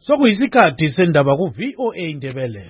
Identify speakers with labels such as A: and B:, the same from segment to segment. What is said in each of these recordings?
A: Sokuyisikhathi sendaba ku-VOA Indebele.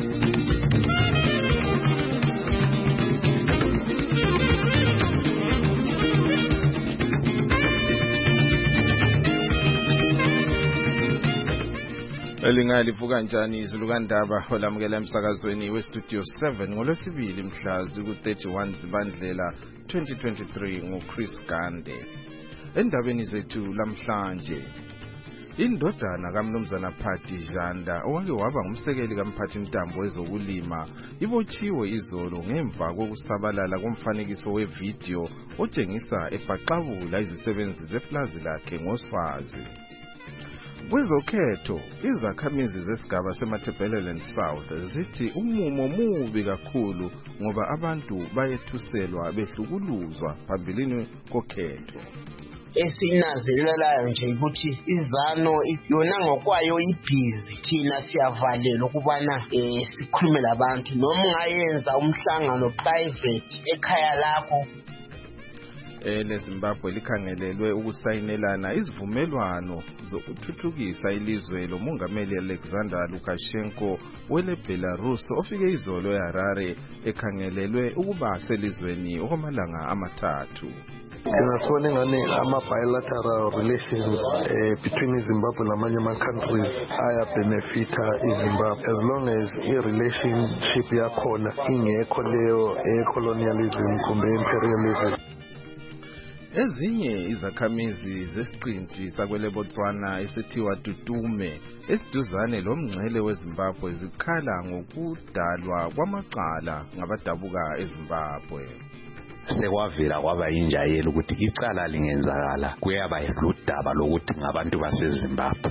B: Elingalivuka njani izulu kandaba olamukela emsakazweni westudio 7 ngolwesibili mhla ziku-31 Zibandlela 2023 nguChris Gande. Endabeni zethu lamhlanje, indodana kaMnumzana Phati Janda owake waba ngumsekeli kaMphathintambo wezokulima ibotshiwe izolo ngemva kokusabalala komfanekiso wevideo otshengisa ebhaqabula izisebenzi zeplazi lakhe ngoswazi. Kwezokhetho, izakhamizi zesigaba seMatabeleland South zithi umumo mubi kakhulu ngoba abantu bayethuselwa behlukuluzwa phambilini kokhetho.
C: Esinanzelelayo nje ukuthi izano yona ngokwayo ibhizi, thina siyavalelwa ukubana sikhulume labantu noma ungayenza umhlangano private ekhaya lakho.
B: LeZimbabwe likhangelelwe ukusayinelana izivumelwano zokuthuthukisa ilizwe lomongameli Alexander Lukashenko weleBelarus ofike izolo eHarare ekhangelelwe ukuba selizweni okwamalanga amathathu.
D: Singasibona ngani ama-bilateral relations between Zimbabwe namanye ama-countries ayabenefita iZimbabwe as long as i-relationship yakhona ingekho leyo colonialism kumbe imperialism.
B: Ezinye izakhamizi zesiqinti sakwele Botswana esithiwa Tutume esiduzane lomngcele weZimbabwe zikhala ngokudalwa kwamacala ngabadabuka eZimbabwe.
E: Sekwavela kwaba injayelo ukuthi icala lingenzakala kuyaba ludaba lokuthi ngabantu baseZimbabwe.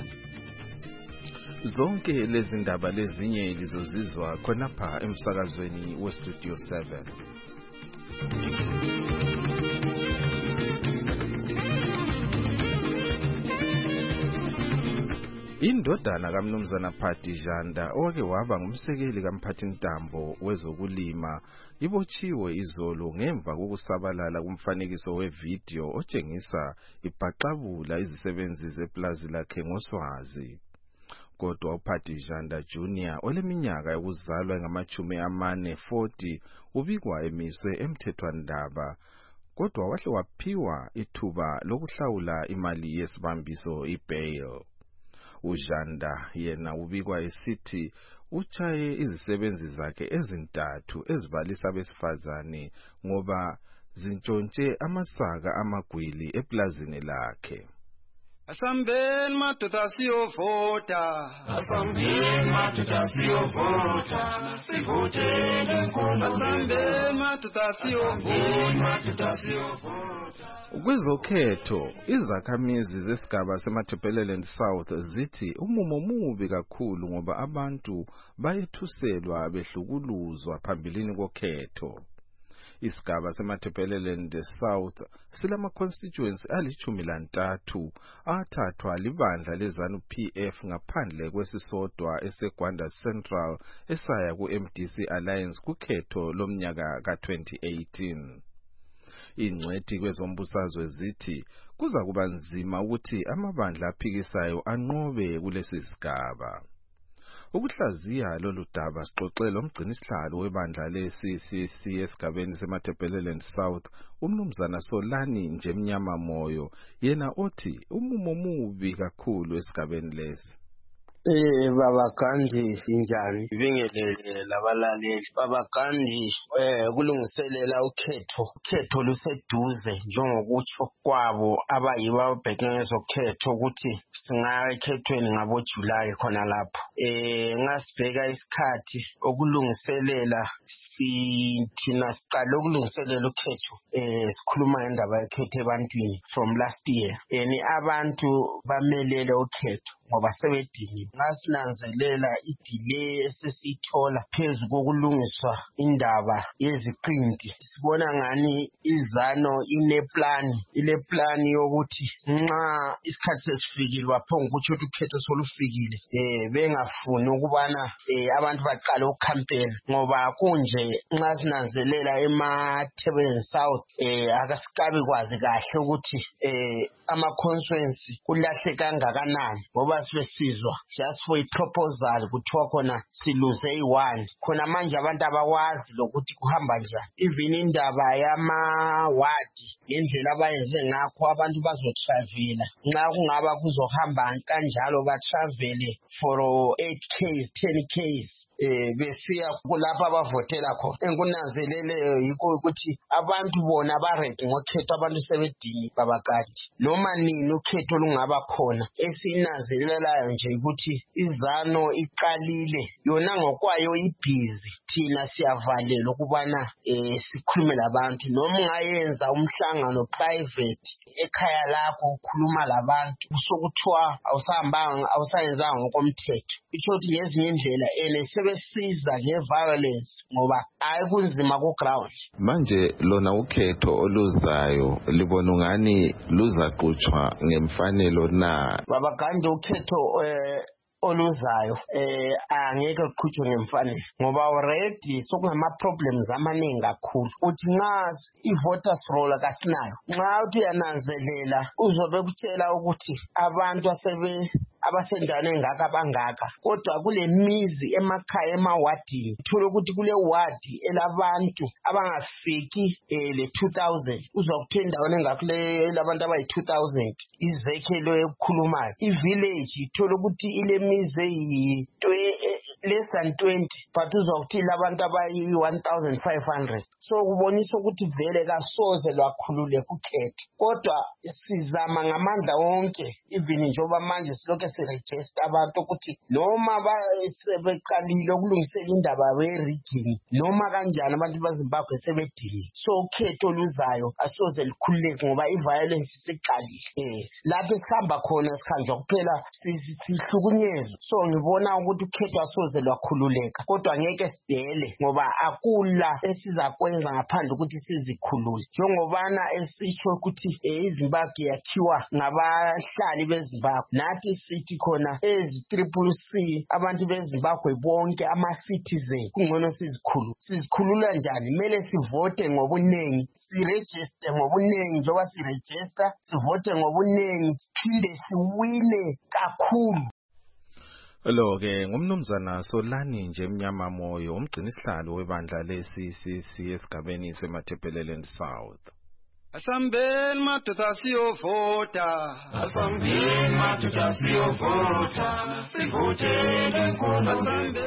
B: Zonke lezi ndaba lezinye lizozizwa khonapha emsakazweni westudio 7. Indodana kaMnumzana Phati Janda owake waba ngumsekeli kaMphathintambo wezokulima ibotshiwe izolo ngemva kokusabalala kumfanekiso wevideo otshengisa ibhaqabula izisebenzi zeplazi lakhe ngoswazi. Kodwa uPhati Janda Jr. oleminyaka yokuzalwa ngama-40 ubikwa emiswe emthethwandaba, kodwa wahle waphiwa ithuba lokuhlawula imali yesibambiso ibail. uJanda yena ubikwa esithi uchaye izisebenzi zakhe ezintathu ezibalisa besifazane ngoba zintshontshe amasaka amagwili eplazini lakhe.
F: Asambeni madoda siyovota, asambeni madoda siyovota, sivotele inkomo. Asambeni madoda siyovota.
B: Kwezokhetho, izakhamizi zesigaba seMatabeleland South zithi umumo mubi kakhulu ngoba abantu bayethuselwa behlukuluzwa phambilini kokhetho. Isigaba seMatabeleland South silama constituency ali-13 athathwa libandla leZanu PF ngaphandle kwesisodwa eseGwanda Central esaya ku-MDC Alliance kukhetho lomnyaka ka-2018. Ingcwethi kwezombusazwe zithi kuza kuba nzima ukuthi amabandla aphikisayo anqobe kulesi sigaba. Ukuhlaziya lolu daba sixoxele umgcinisihlalo webandla le-CCC esigabeni seMatabeleland South uMnumzana Solani Njemnyama Moyo, yena othi umumo mubi kakhulu esigabeni lesi.
C: Baba Gandhi injani ibingelele labalaleli. Baba Gandhi kulungiselela ukhetho luseduze njengokutsho kwabo abayibo ababheke ngezokhetho ukuthi singakhethweni ngabo July khona lapho. Ngasibheka isikhathi okulungiselela thina siqala ukulungiselela ukhetho sikhuluma ngendaba yekhetho ebantwini from last year. Abantu bamelele ukhetho ngoba sebedini. Ngasinanzelela idelay esesithola phezu kokulungiswa indaba yeziqinti. Sibona ngani izano ile plan yokuthi nxa isikhathi sesifikile baphonga ukuthi ukhetho solufikile bengafuni ukubana abantu baqale ukukhampena ngoba kunje nxa sinanzelela eMatabeleland South akasikabi kwazi kahle ukuthi ama constituency kulahle kangakanani ngoba njengoba sibesizwa just for i-proposal kuthiwa khona siluze i-1 khona manje abantu abawazi lokuthi kuhamba njani even indaba yama-wadi ngendlela abayenze ngakho abantu bazotravela nxa kungaba kuzohamba kanjalo batravele for 8 Ks 10 Ks besiya kulapho abavotela khona enkunanzeleleyo yikho ukuthi abantu bona baredi ngokhetho abantu sebedini babakati noma nini ukhetho lungaba khona esinanzelelayo nje ukuthi izano iqalile yona ngokwayo ibhizi thina siyavalelwa ukubana sikhulume labantu noma ungayenza umhlangano private ekhaya lakho ukhuluma labantu usokuthiwa awusayenzanga ngokomthetho itsho ukuthi ngezinye indlela sebesiza nge-violence ngoba ayikunzima ku-ground.
B: Manje lona ukhetho oluzayo libona ungani luzaqhutshwa ngemfanelo na?
C: Babaganda ukhetho oluzayo angeke kuqhutshwe ngemfanelo ngoba already sokungama-problems amaningi kakhulu uthi nxa i-voters roll kasinayo nxa uthi uyananzelela uzobe kutshela ukuthi abantu abasendaweni engaka bangaka kodwa kule mizi emakhaya emawadini uthola ukuthi kule wadi elabantu abangafiki le-2000 uzokuthe endaweni engakuleyo elabantu abayi-2000 izekhelo ekukhulumayo i-village ithola ukuthi ile mizi less than 20 but uzokuthi labantu abayi-1500 so kubonisa ukuthi vele kasoze lwakhululeka ukhetho kodwa sizama ngamandla wonke even njengoba manje silokhu sirejista abantu ukuthi noma sebeqalile ukulungisela indaba ye-rigging noma kanjani abantu baZimbabwe sebedini so ukhetho oluzayo asoze likhululeke ngoba i-violence isiqalile lapho esihamba khona sihanjwa kuphela sihlukunyezwa so ngibona ukuthi ukhetho asoze lwakhululeka kodwa ngeke sidele ngoba akula esizakwenza ngaphandle ukuthi sizikhulule njengobana esitsho ukuthi iZimbabwe yakhiwa ngabahlali beZimbabwe nathi sithi khona ezi-CCC abantu beZimbabwe bonke ama-citizen kungcono sizikhulula njani kumele sivote ngobuningi sirejiste ngobuningi njengoba sirejista sivote ngobuningi siphinde siwine kakhulu.
B: Lo-ke ngumnumzana Solani nje Mnyama Moyo umgcini sihlalo webandla le-CCC esigabeni seMatabeleland South.
F: Asambeni madoda siyovota asambeni madoda siyovota sivotele inkulumo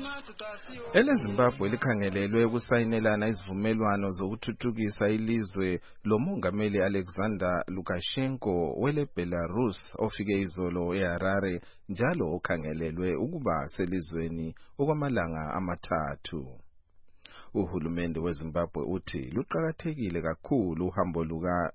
B: EleZimbabwe likhangelelwe ukusayinelana izivumelwano zokuthuthukisa ilizwe lomongameli Alexander Lukashenko wele Belarus ofike izolo eHarare njalo okhangelelwe ukuba selizweni okwamalanga amathathu. Uhulumende weZimbabwe uthi luqhakathekile kakhulu uhambo luka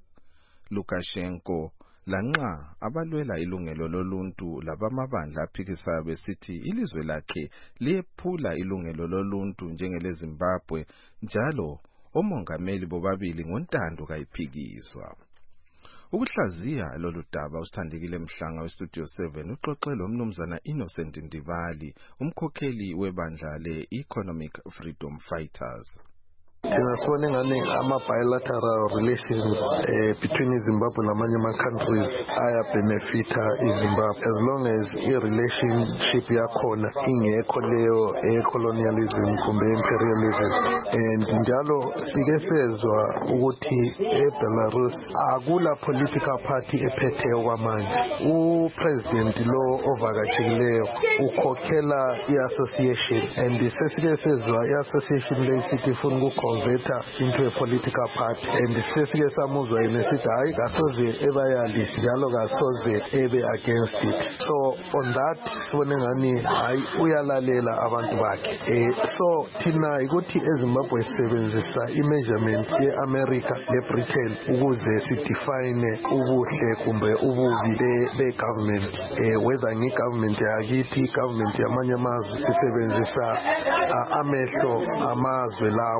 B: Lukashenko lanxa abalwela ilungelo loluntu labamabandla aphikisayo besithi ilizwe lakhe liyephula ilungelo loluntu njengeleZimbabwe njalo omongameli bobabili ngontando kayiphikiswa. Ukuhlaziya lolu daba usithandekile Mhlanga weStudio 7 uxoxe lomnumzana Innocent Ndibali umkhokheli webandla le-Economic Freedom Fighters.
D: Thina sibona ingane ama-bilateral relations between iZimbabwe namanye ama-countries ayabenefita iZimbabwe as long as i-relationship yakhona ingekho leyo colonialism kumbe imperialism and njalo sike sezwa ukuthi eBelarus akula political party ephetheyo kwamanje upresident lo ovakatshikileyo ukhokhela i-association and sesike sezwa i-association le sithi ifuna converter into a political party and sesike samuzwa inesithi hayi kasoze ebayalisi njalo kasoze ebe against it so on that sibone ngani hayi uyalalela abantu bakhe so thina ukuthi eZimbabwe sisebenzisa imeasurement yeAmerica leBritain ukuze sidefine ubuhle kumbe ububi be-government whether ngi-government yakithi i-government yamanye amazwe sisebenzisa amehlo amazwe lawa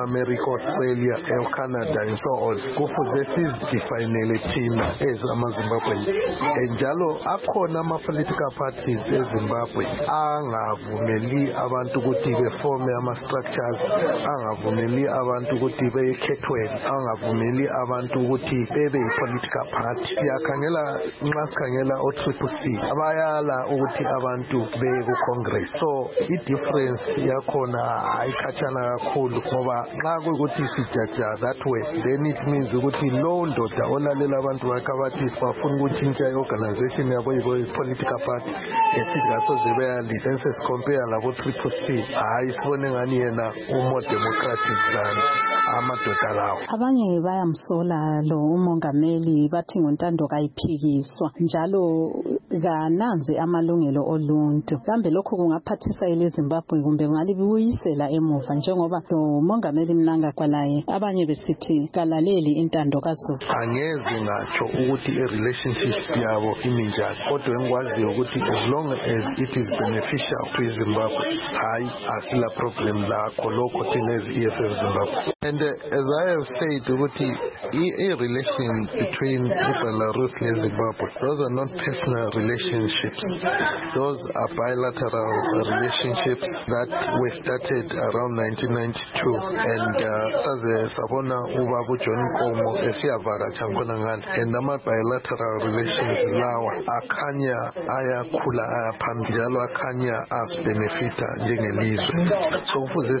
D: America, Australia, Canada and so on. Kufuze sizidefinele thina ezamaZimbabwe. Njalo akhona ama-political parties eZimbabwe angavumeli abantu ukuthi beforme ama-structures, angavumeli abantu ukuthi bekhethwe, angavumeli abantu ukuthi bebe yi-political party. Siyakhangela nxa sikhangela o-CCC abayala ukuthi abantu beye ku-Congress. So i-difference yakhona ayikhatshana kakhulu ngoba nxa kuyukuthi sijaja that way, then it means ukuthi lowo ndoda olalela abantu bakhe abathi bafuna ukutshintsha i-organization yabo yi-political party esithi kasoze beyalisa sesicompare labo-CCC, hayi sibone ngani yena umo democratic than amadoda lawo.
G: Abanye bayamsola lo umongameli bathi ngontando kayiphikiswa njalo kananzi amalungelo oluntu. Kambe lokho kungaphathisa iLeZimbabwe kumbe kungalibuyisela emuva njengoba lo mongameli Mnangagwa abanye besithi kalaleli intando kaZulu.
D: Angeze ngatsho ukuthi i-relationship yabo iminjani, kodwa engikwaziyo ukuthi as long as it is beneficial to Zimbabwe, hayi asila problem lakho lokho thina as-EFF Zimbabwe. And as I have said, a relation between Belarus and Zimbabwe, those are not personal relationships. Those are bilateral relationships that were started around 1992. And Sabona Ubabu John Komo, Esiavara Chankonangan, and Nama bilateral relations lawa, Akanya, Aya Kula, Aya Panjalo, Akanya, as benefita, Jengelizwe. So for the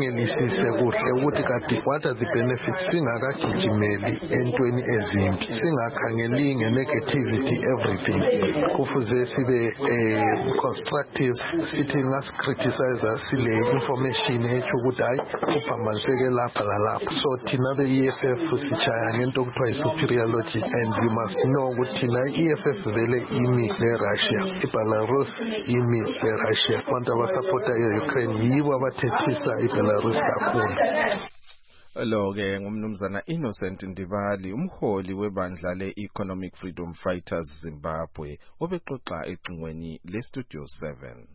D: Sikangelis, what are the benefits? Singakagijimeli entweni ezimbi, singakhangelingi negativity everything. Kufuze sibe constructive, sithi ngasicriticize sile information ethi ukuthi hayi uphambaniseke lapha lalapha. So thina be-EFF sichaya ngento okuthiwa yi-superiority, and you must know ukuthi thina i-EFF vele imi le-Russia, iBelarus imi le-Russia. Abantu abasupporta i-Ukraine yibo abathethisa iBelarus kakhulu.
B: Lo-ke ngumnumzana Innocent Ndibali, umholi webandla le-Economic Freedom Fighters Zimbabwe, obexoxa ecingweni le-Studio 7.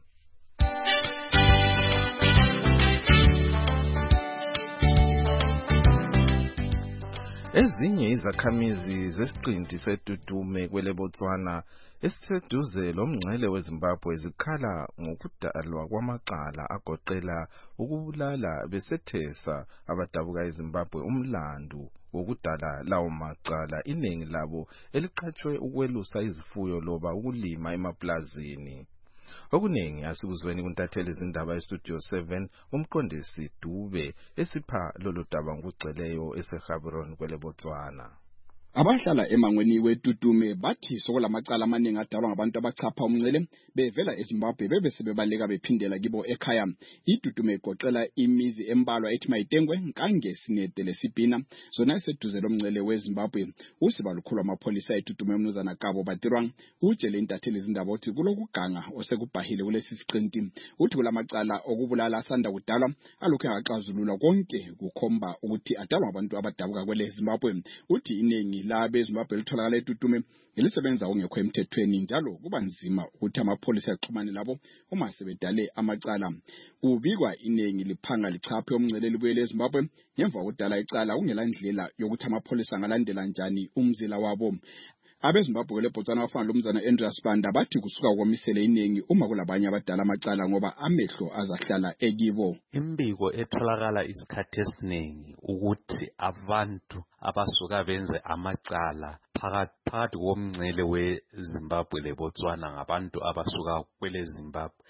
B: Ezinye izakhamizi zesiqinti seTutume kweleBotswana esiseduze lomngcele weZimbabwe zikhala ngokudalwa kwamacala agoqela ukubulala besethesa abadabuka eZimbabwe umlandu wokudala lawo macala, iningi labo eliqhatshwe ukwelusa izifuyo loba ukulima emaplazini. Okuningi asikuzweni kuntatheli izindaba eStudio 7 umqondisi Dube esipha lolu daba ngokugcweleyo eseGaborone kweleBotswana.
H: Abahlala emangweni weTutume bathi sokulamacala amaningi adalwa ngabantu abachapha umngcele bevela eZimbabwe bebe sebebaleka bephindela kibo ekhaya. iTutume igoqela imizi embalwa ethi Mayitengwe, Nkange, Sinete leSibhina, zona eseduze lomngcele weZimbabwe. Usiba lukhulu amapholisa eTutume umnumzana Kabo Batirwang utshele intatheli izindaba ukuthi kulokuganga osekubhahile kulesi siqinti. Uthi kulamacala okubulala asanda kudalwa alokhu akaxazululwa konke kukhomba ukuthi adalwa abantu abadabuka kweleZimbabwe. Uthi iningi labeZimbabwe litholakala eTutume elisebenza ongekho emthethweni njalo kuba nzima ukuthi amapholisa axhumane labo uma sebedale amacala. Kubikwa iningi liphanga lichaphe umngcele libuyele eZimbabwe ngemva kokudala icala kungelandlela yokuthi amapholisa angalandela njani umzila wabo. AbeZimbabwe leBotswana bafana lomzana Andreas Banda bathi kusuka komisele iningi uma kulabanye abadala amacala ngoba amehlo azahlala ekibo.
E: Imbiko etholakala isikhathi esiningi ukuthi abantu abasuka benze amacala phakathi komngcele weZimbabwe leBotswana ngabantu abasuka kwele Zimbabwe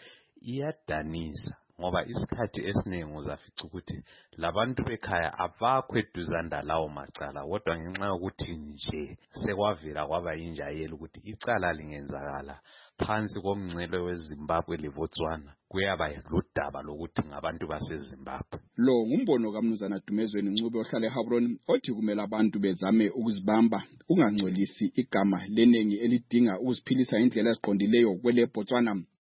E: iyadanisa ngoba isikhathi esiningi uzafica ukuthi labantu bekhaya abakho eduzanda lawo macala, kodwa ngenxa yokuthi nje sekwavela kwaba yinjayelo ukuthi icala lingenzakala phansi komngcele weZimbabwe leBotswana kuyaba ludaba lokuthi ngabantu baseZimbabwe.
H: Lo ngumbono kaMnumzana Dumezweni Ncube ohlala eGaborone othi kumele abantu bezame ukuzibamba ungangcolisi igama lenengi elidinga ukuziphilisa indlela eziqondileyo kweleBotswana.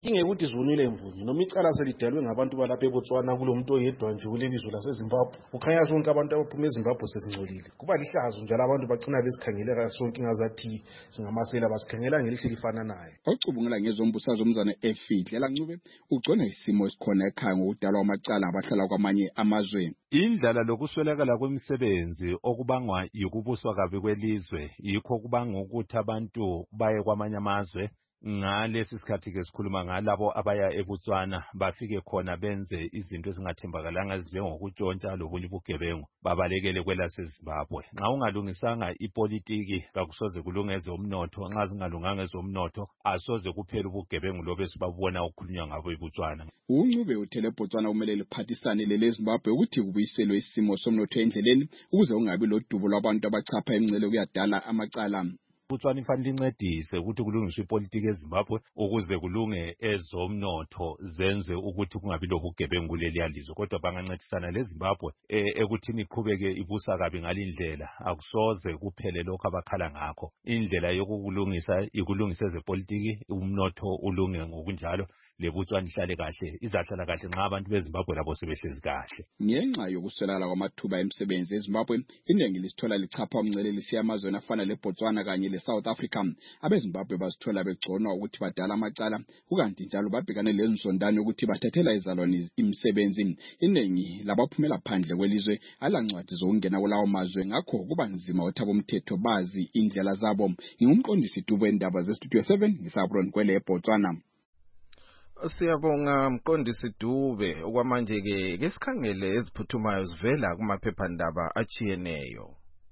I: ingekuthi zivunile imvunye noma icala selidalwe ngabantu balapha eBotswana kulomuntu oyedwa nje kulelizwe laseZimbabwe ukhanya sonke abantu abaphuma eZimbabwe sesingcolile kuba lihlazo njalo abantu bagcina besikhangeleka sonke ingazathi singamasela basikhangela ngelihle lifananayo.
H: Ocubungela ngezombusazwe umzana Efidlela Ncube ugcona isimo esikhona ekhaya ngokudalwa amacala abahlala kwamanye amazwe.
E: Indlala lokuswelakala kwemisebenzi okubangwa yikubuswa kabi kwelizwe yikho kubanga ukuthi abantu baye kwamanye amazwe. Ngalesi sikhathi ke sikhuluma ngalabo abaya eBotswana bafike khona benze izinto ezingathembakalanga njengokutshontsha lobunye ubugebengu babalekele kwelaseZimbabwe. Nxa ungalungisanga ipolitiki kakusoze kulungeze umnotho, nxa zingalunganga ezomnotho asoze kuphela ubugebengu lobe sibabona ukukhulunywa ngabo eBotswana.
H: Uncube uthele eBotswana kumele liphathisane leZimbabwe ukuthi kubuyiselwe isimo somnotho endleleni ukuze ungabi lodubo lwabantu abachapha emncele kuyadala amacala.
E: Botswana ifanele incedise ukuthi kulungiswe ipolitiki eZimbabwe ukuze kulunge ezomnotho zenze ukuthi kungabi lobugebengu kuleli yalizwe, kodwa bangancedisana leZimbabwe ekuthini iqhubeke ibusa kabi ngalindlela akusoze kuphele lokho abakhala ngakho. Indlela yokukulungisa ikulungisa ezepolitiki umnotho ulunge ngokunjalo leBotswana ihlale kahle izahlala kahle nxa abantu beZimbabwe labo sebehlezi kahle.
H: Ngenxa yokuswelakala kwamathuba emisebenzi eZimbabwe iningi lisithola lichapha umncele lisiya amazweni afana leBotswana kanye leSouth Africa. AbeZimbabwe bazithola begconwa ukuthi badala amacala ukanti njalo babhekane lenzondano ukuthi bathathela izalwane imisebenzi. Iningi labaphumela phandle kwelizwe alancwadi zokungena kulawo mazwe ngakho kuba nzima ukuthi abomthetho bazi indlela zabo. Ngumqondisi Dube indaba zeStudio 7 ngisabron kwele eBotswana.
B: Siyabonga mqondisi Dube. Okwamanje ke sikhangele eziphuthumayo zivela kumaphephandaba achiyeneyo.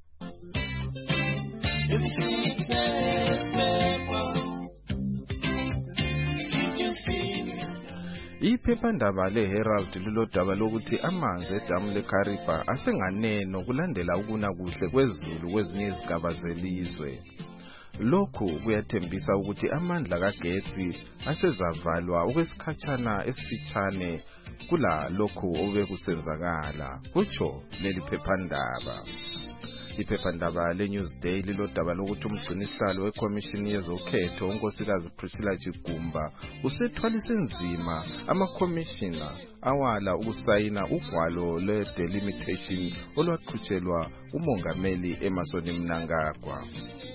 B: Iphephandaba leHerald lilodaba lokuthi amanzi edamu leKariba asenganeno kulandela ukuna kuhle kwezulu kwezinye izigaba zelizwe. Lokhu kuyathembisa ukuthi amandla kagetsi asezavalwa okwesikhatshana esifitshane kula lokhu obekusenzakala kutsho leli phephandaba. Iphephandaba leNewsday lilodaba lokuthi umgcinisihlalo wekhomishini yezokhetho unkosikazi Priscilla Chigumba usethwalise nzima amakhomishina awala ukusayina ugwalo le-delimitation olwaqhutshelwa umongameli Emmerson Mnangagwa.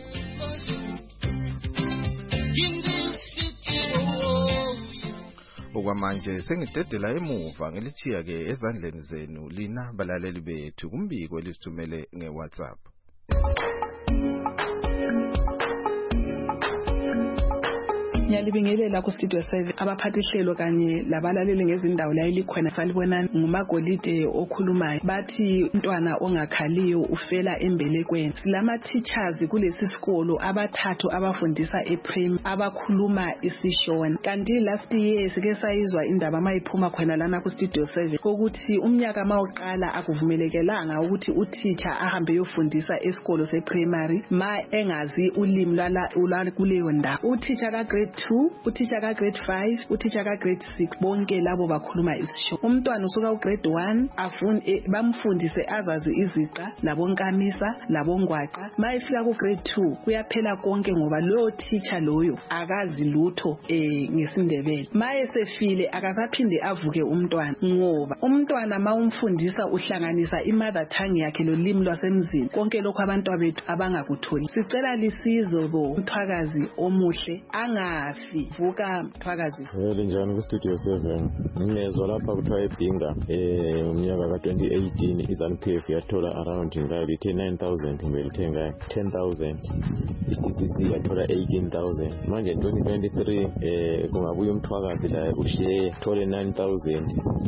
B: Okwamanje sengidedela emuva ngelichiya ke ezandleni zenu lina balaleli bethu kumbiko elisithumele ngeWhatsApp.
J: Ngiyalibingelela ku Studio 7 abaphathi hlelo kanye labalaleli ngezindawo la elikhona salibona ngumagolide okhulumayo bathi umntwana ongakhaliyo ufela embelekweni. Silama teachers kulesi sikolo abathathu abafundisa ePrim abakhuluma isiShona. Kanti last year sike sayizwa indaba mayiphuma khona lana ku Studio 7 ukuthi umnyaka mawuqala akuvumelekelanga ukuthi uteacher ahambe yofundisa esikolo seprimary ma engazi ulimi lwala kuleyo ndawo. Uteacher ka grade 2, uteacher ka grade 5, uteacher ka grade 6 bonke labo bakhuluma isiShona. Umntwana usuka ku grade 1 bamfundise azazi iziqa labonkamisa labongwaqa. Mayifika ku grade 2 kuyaphela konke ngoba lo teacher loyo akazi lutho ngesindebele. Maye sefile akasaphinde avuke umntwana ngoba umntwana mawumfundisa uhlanganisa imother tongue yakhe lolimi lwasemzini konke lokho abantu abethu abangakutholi. Sicela lisizo bo Mthwakazi omuhle angafi vuka Mthwakazi.
K: Njani ku Studio 7 ngezwe lapha kuthiwa eBinga umnyaka ka 2018 iZANU-PF yathola around ngali 9,000 kumbe lithenga 10,000 iCCC yathola 18,000 manje 2023 kungabuya uMthwakazi la ushiye thole 9,000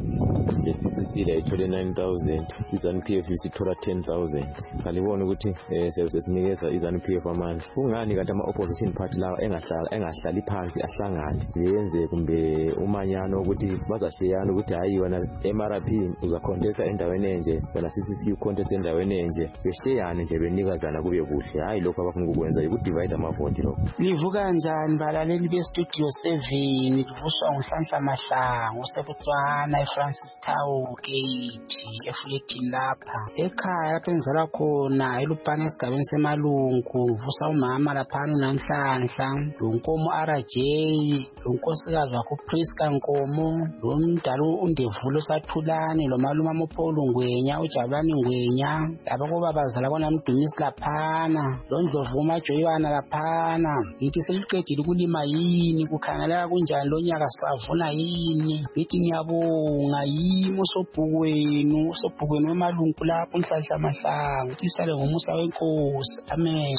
K: iCCC la ithole 9,000 iZANU-PF isithola 10,000 kalibona ukuthi sesinikeza iZANU-PF amandla. Kungani kanti ama opposition party lawa engahlali phansi ahlangane yenze kumbe umanyano ukuthi bazashiyana ukuthi hayi wena MRP uzacontesta endaweni enje wena CCC ucontesta endaweni enje beshiyane nje benikazana kube kuhle hayi lokho abafuna ukwenza ukudivide amavoti lokho.
C: Livuka kanjani balaleli beStudio 7 livuswa nguNhlanhla Mahlangu useBotswana eFrancis Town Gate efletini lapha ekhaya lapha engizala khona eLupane esigabeni semalungu vusa umama lapha uNhlanhla lonkomo J, unkosikazi wakho Priska Nkomo, lo mdala uNdevulo Sathulane, lo maluma Mopolo Ngwenya, uJabulani Ngwenya, laba kuba bazala kona Mdumisi laphana, lo Ndlovu Majoyana laphana. Ngithi seliqedile ukulima yini, kukhangeleka kunjani lo nyaka savuna yini? Ngithi ngiyabonga yimi usobhukwenu wemalungu lapho Nhlanhla Mahlangu. Isale ngomusa wenkosi. Amen.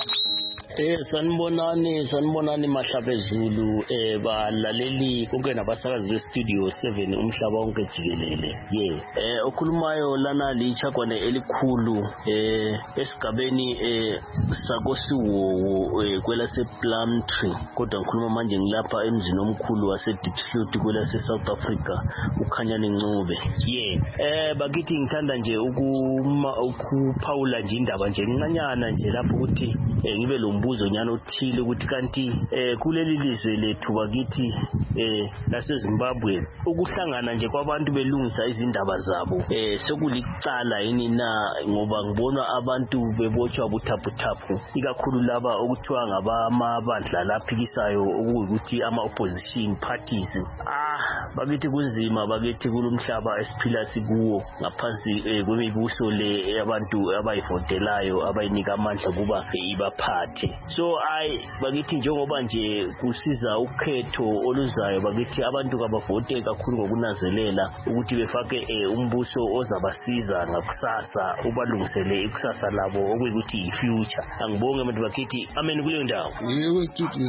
L: Sanibonani Mahlabezulu balaleli konke nabasakazi bestudio 7 umhlaba wonke jikelele. Okhulumayo lana lichakwane elikhulu esigabeni sakosiwo kwela sePlumtree, kodwa ngikhuluma manje ngilapha emzini omkhulu wase Diepsloot kwela seSouth Africa uKhanyani Ncube. Bakithi ngithanda nje ukuphawula nje indaba nje encanyana nje lapho ukuthi ngibe lombuzo nyana othile ukuthi kanti kuleli lizwe lethu bakithi laseZimbabwe ukuhlangana nje kwabantu belungisa izindaba zabo sekulicala yini na, ngoba ngibona abantu bebotshwa buthaphuthaphu ikakhulu laba okuthiwa ngabamabandla laphikisayo okuyikuthi ama-opposition parties. Bakithi kunzima, bakithi kulomhlaba esiphila sikuwo ngaphansi kwemibuso le abantu abayivotelayo abayinika amandla kuba ibaphathe. So bakithi njengoba nje kusiza ukhetho oluzayo, bakithi abantu kabavote kakhulu ngokunanzelela ukuthi befake umbuso ozabasiza ngakusasa, ubalungisele ikusasa labo okuyikuthi yi-future. Angibonge abantu bakithi. Amen kuleyo ndawo.
M: Yebo studio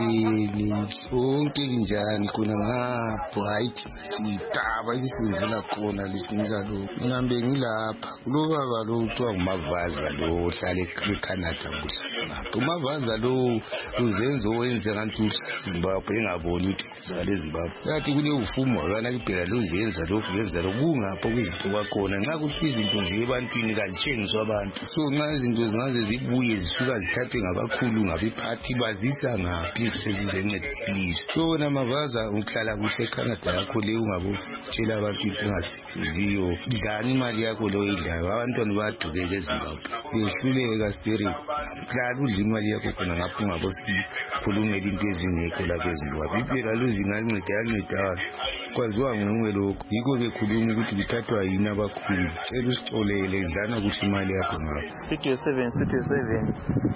M: 7 sonke njani khona ngapho hayi idaba lisenzela khona lisinika lo. Mina bengilapha lo baba lo kuthiwa nguMavaza lo ohlala eCanada uMavaza lo uzenzo wenze kanti uZimbabwe engaboni ukuthi zale Zimbabwe. Yathi kule ufumo akana kuphela lo uzenza lokhu yenza lokungapho kwizinto kwakhona nxa kuthi izinto nje ebantwini kazitshengiswa abantu. So nxa izinto zingaze zibuye zisuka zithathwe ngabakhulu ngabephathi bazisa ngaphi sezizene please. So wena Mavaza uhlala kuhle eCanada yakho le ungabotshela abantu ingasiziyo idlani imali yakho lo idlayo abantwana badukele eZimbabwe behluleka steri hlala udla imali yakho khona ngapho ungabosikhulumela into ezingekho lapha eZimbabwe. Impela luzinganceda kwaziwa nguwe lokho yikho bekhuluma ukuthi kuthathwa yini abakhulu. Cela usixolele idlana kuhle imali yakho ngapho.
N: Studio 7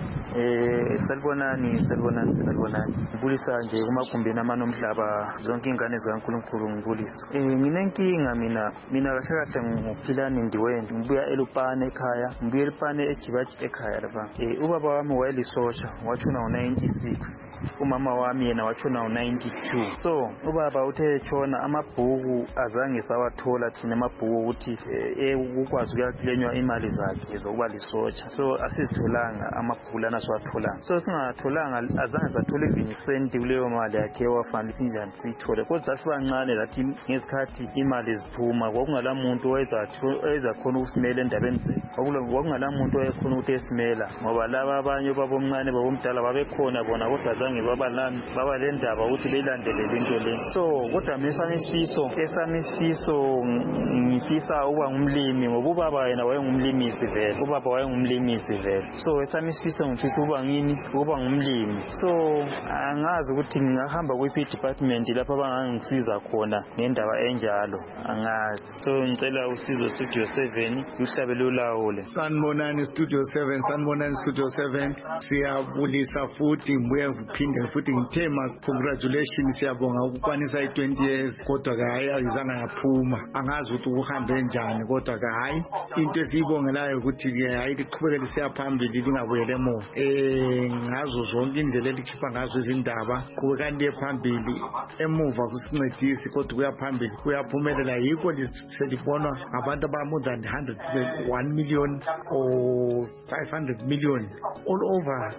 N: salibonani ngibulisa nje kumagumbini amanomhlaba zonke ingane zikaNkulunkulu ngibulisa. Nginenkinga mina kahle ngiphila nindiweni, ngibuya eLupane ekhaya, ngibuya eLupane eJibaji ekhaya lapha. Ubaba wami wayelisosha watshona ngo-96, umama wami yena watshona ngo-92. So ubaba uthe tshona amabhuku azange sawathola thina amabhuku ukuthi ukwazi ukuyaklenywa imali zakhe zokuba lisosha. So asizitholanga amabhuku lana siwatholanga. So singatholanga azange sathola even senti kuleyo mali yakhe wafanele sinjani siyithole. Kodwa sibancane lathi ngesikhathi imali ziphuma kwakungala muntu oweza khona ukusimela endabeni zethu. Kwakungala muntu oyekhona ukuthi esimela ngoba laba abanye babomncane babomdala babekhona bona kodwa zange baba le ndaba ukuthi beyilandelele into le. So kodwa esami isifiso ngifisa ukuba ngumlimi ngoba ubaba yena wayengumlimisi vele. Ubaba wayengumlimisi vele. So esami isifiso ngifisa ukuba ngumlimi. So angazi ukuthi ngingahamba kwiphi department lapha abangangisiza khona ngendaba enjalo angazi. So ngicela usizo Studio 7 uhlabele ulawule.
O: Sanibonani Studio 7 siyabulisa futhi ngibuye ngiphinde futhi ngithema congratulations, siyabonga ukukwanisa i20 years kodwa hayi ayizange yaphuma. Angazi ukuthi uhambe njani kodwa hayi into esiyibongelayo ukuthi ke hayi liqhubekele siyaphambili lingabuyele emuva. Ngazo zonke indlela elikhipha ngazo izindaba qhubekani liye phambili, emuva kusincedisi kodwa kuyaphambili kuyaphumelela. Yikho selibonwa abantu aba more than 1 million or 500 million all over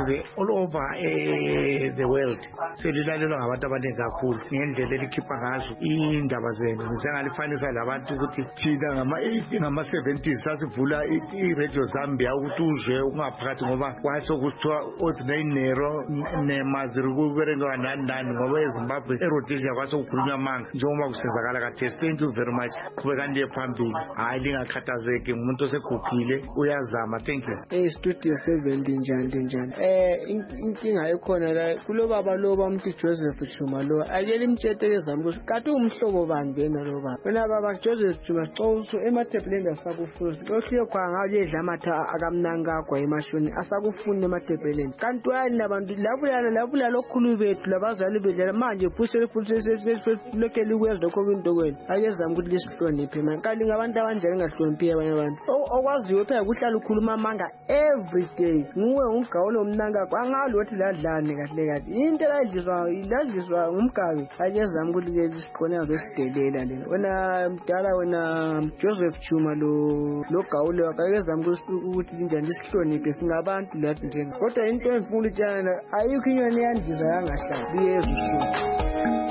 O: the world. Selilalelwa ngabantu abaningi kakhulu ngendlela elikhipha ngazo indaba zenu. Ngisengalifanisa labantu ukuthi thina ngama-70s sasivula i-Radio Zambia ukuthi uzwe ungaphakathi ngoba kwathi okuthiwa ordinary nero nemaziri kuberekewa nani ngoba eZimbabwe eRhodesia kwathi sokukhulunywa amanga njengoba kusenzakala khathesi. Thank you very much. Qhubekani liye phambili, hayi lingakhathazeki, ngumuntu oseguphile uyazama. Thank you.
P: Studio 7 ndinjani inkinga ekhona la kulo baba lo bamthi Joseph Chuma lo ayeli imtsheteleza mbuzo kathi umhlobo bani bena lo baba wena baba Joseph Chuma xoso emathebeleni asakufuza lokhiye khanga uyedla amatha akamnanga kwa emashoni asakufuna emathebeleni kanti wayini nabantu labula lokhulu bethu labazali bedlela manje phusele lokeli kwezi lokho kwintokweni ayezama ukuthi lisihloniphe manje kanti ngabantu abanjani ngahloniphi abanye abantu okwaziyo phela kuhlala ukhuluma amanga every day nguwe ungigawule umnanga kwangalothi ladlane kahle into ladliswa ngumgabe ayezama ukuthi ke siqone ngesidelela lena wena mdala wena Joseph Chuma lo gawule wakayezama ukuthi injani isihloniphe singabantu lathi njenga kodwa into engifuna ukutshana ayikho inyoni yandizwa yangahlali yezwe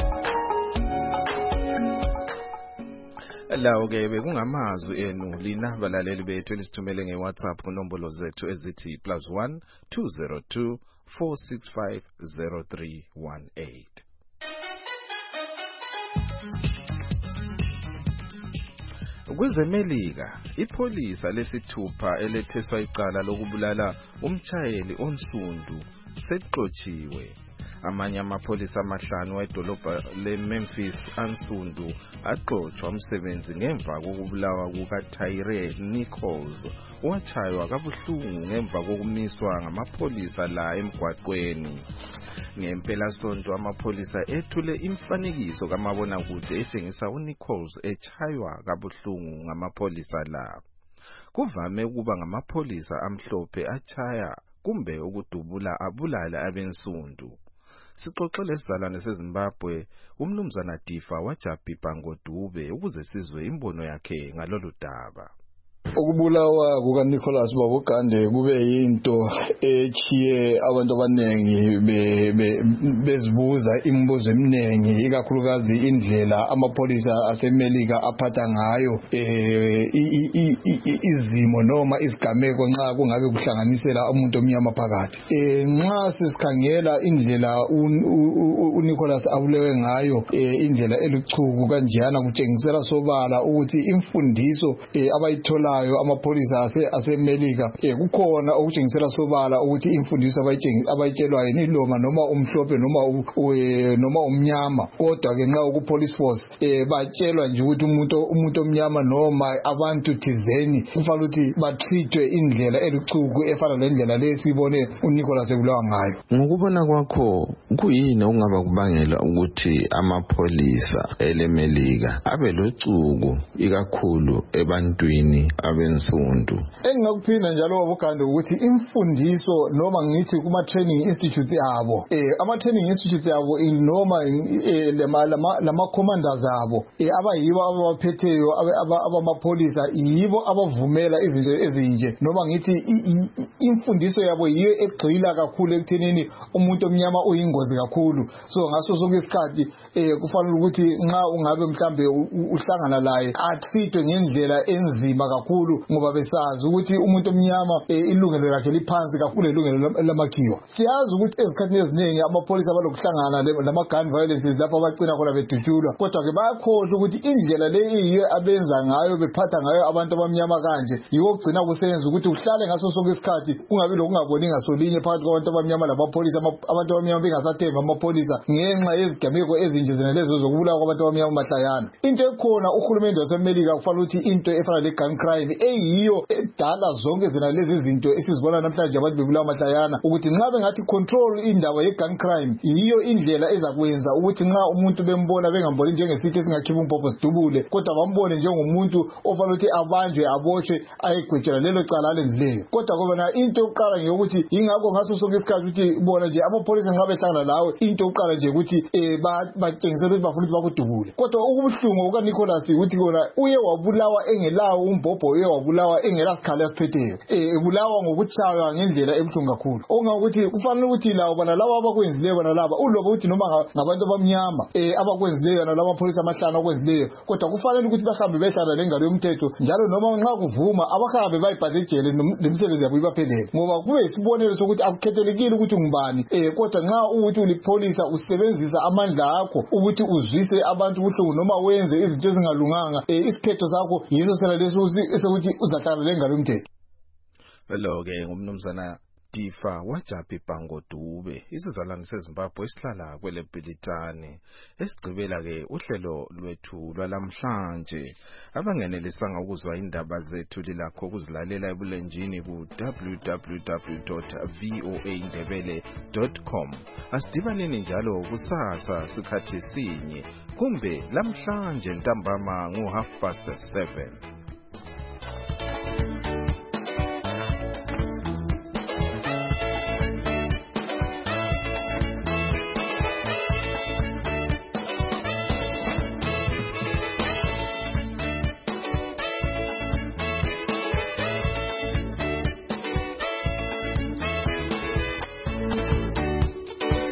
B: lawo-ke bekungamazwi enu lina balaleli bethu elisithumele nge-WhatsApp kunombolo zethu ezithi +1 202 465 0318. KwizeMelika ipolisa lesithupha eletheswa icala lokubulala umtshayeli onsundu sexotshiwe. Amanye amapholisa amahlanu wedolobha leMemphis ansundu axotshwa umsebenzi ngemva kokubulawa kukaTyre Nichols owatshaywa kabuhlungu ngemva kokumiswa ngamapholisa la emgwaqweni. Ngempelasonto amapholisa ethule imfanekiso kamabonakude etshengisa uNichols etshaywa kabuhlungu ngamapholisa la. Kuvame ukuba ngamapholisa amhlophe atshaya kumbe ukudubula abulala abensundu. Sixoxele isizalwane seZimbabwe umnumzana Difa wajabhibha ngoDube ukuze sizwe imbono yakhe ngalolu daba.
Q: Ukubulawa kukaNicholas Babugande kube yinto echiye abantu abanengi bezibuza imibuzo eminingi ikakhulukazi indlela amapholisa aseMelika aphatha ngayo izimo noma isigameko nxa kungabe kuhlanganisela umuntu omnyama phakathi. Nxa sisikhangela indlela uNicholas abulewe ngayo indlela eluchuku kanjana kutshengisela sobala ukuthi imfundiso abayithola amapholisa aseMelika kukhona okutshengisela sobala ukuthi imfundiso abayitshelwayo niloma noma umhlophe noma umnyama kodwa ke nxa ku-police force batshelwa nje ukuthi umuntu omnyama noma abantu thizeni kufanele ukuthi batrithwe indlela eluchuku efana lendlela lesibone uNicholas ebulawa ngayo.
K: Ngokubona kwakho kuyini okungaba kubangela ukuthi amapholisa eleMelika abe lochuku ikakhulu ebantwini abensundu?
Q: Engakuphinda njalo Babugande ukuthi imfundiso noma ngithi kuma training institutes abo ama-training institutes abo noma lama commanders abo abayibo abaphetheyo abamapholisa yibo abavumela izinto ezinje noma ngithi imfundiso yabo yiyo egxila kakhulu ekuthenini umuntu omnyama uyingozi kakhulu. So ngaso sonke isikhathi kufanele ukuthi nxa ungabe mhlambe uhlangana laye atrithwe ngendlela enzima kakhulu ngoba besazi ukuthi umuntu omnyama ilungelo lakhe liphansi kakhulu ilungelo lamakhiwa. Siyazi ukuthi ezikhathini eziningi amapholisa balokuhlangana lama gun violences lapho abagcina khona bedutshulwa kodwa ke bayakhohlwa ukuthi indlela le iyiyo abenza ngayo bephatha ngayo abantu abamnyama kanje yiwo ogcina kusenza ukuthi uhlale ngaso sonke isikhathi kungabi lokungaboni ngasolinye phakathi kwabantu abamnyama labapholisa abantu abamnyama bengasathemba amapholisa ngenxa yezigameko ezinje zenalezo zokubulawa kwabantu abamnyama mahlayana. Into ekhona uhulumende waseMelika kufanele ukuthi into efana le gun crime eyiyo edala zonke zenalezi izinto esizibona namhlanje abantu bebulawa mahlayana ukuthi nxa bengathi control indaba ye gun crime yiyo indlela ezakwenza ukuthi nxa umuntu bembona bengamboni njengesithi esingakhipha umpopho sidubule kodwa bambone njengomuntu ofanele ukuthi abanjwe abotshwe ayegwetshela lelo cala alenzileyo. Kodwa kobana into yokuqala ngeyokuthi yingakho ngaso sonke isikhathi ukuthi bona nje amapholisa nxa behlangana lawe into yokuqala nje ukuthi batshengisela ukuthi bafuna ukuthi bakudubule. Kodwa ukubuhlungu kukaNicholas ukuthi kona uye wabulawa engelawo umbhobho uye wabulawa engela sikhala esiphetheyo ebulawa ngokutshaywa ngendlela ebuhlungu kakhulu ongakuthi kufanele ukuthi lawo bana laba abakwenzileyo bana laba uloba ukuthi noma ngabantu abamnyama abakwenzileyo nalabo amapholisa amahlanu akwenzileyo kodwa kufanele ukuthi bahambe behlala lengalo yomthetho njalo noma nxa kuvuma abahambe bayibhale ejele nemisebenzi yabo ibaphelele ngoba kube isibonelo sokuthi akukhethelekile ukuthi ngubani kodwa nxa ukuthi ulipholisa usebenzisa amandla akho ukuthi uzwise abantu ubuhlungu noma wenze izinto ezingalunganga isikhetho sakho yiso sela leso ukuthi uzahlala lengalo yomthetho.
B: Lo ke ngumnumzana Tifa Wajapi Pango Dube isizalwane seZimbabwe esihlala kwele Bhilitane esigqibela ke uhlelo lwethu lwalamhlanje abangenelisanga ukuzwa indaba zethu lilakho ukuzilalela ebulenjini ku www.voaindebele.com asidibaneni njalo kusasa sikhathi sinye kumbe lamhlanje ntambama ngo 7:30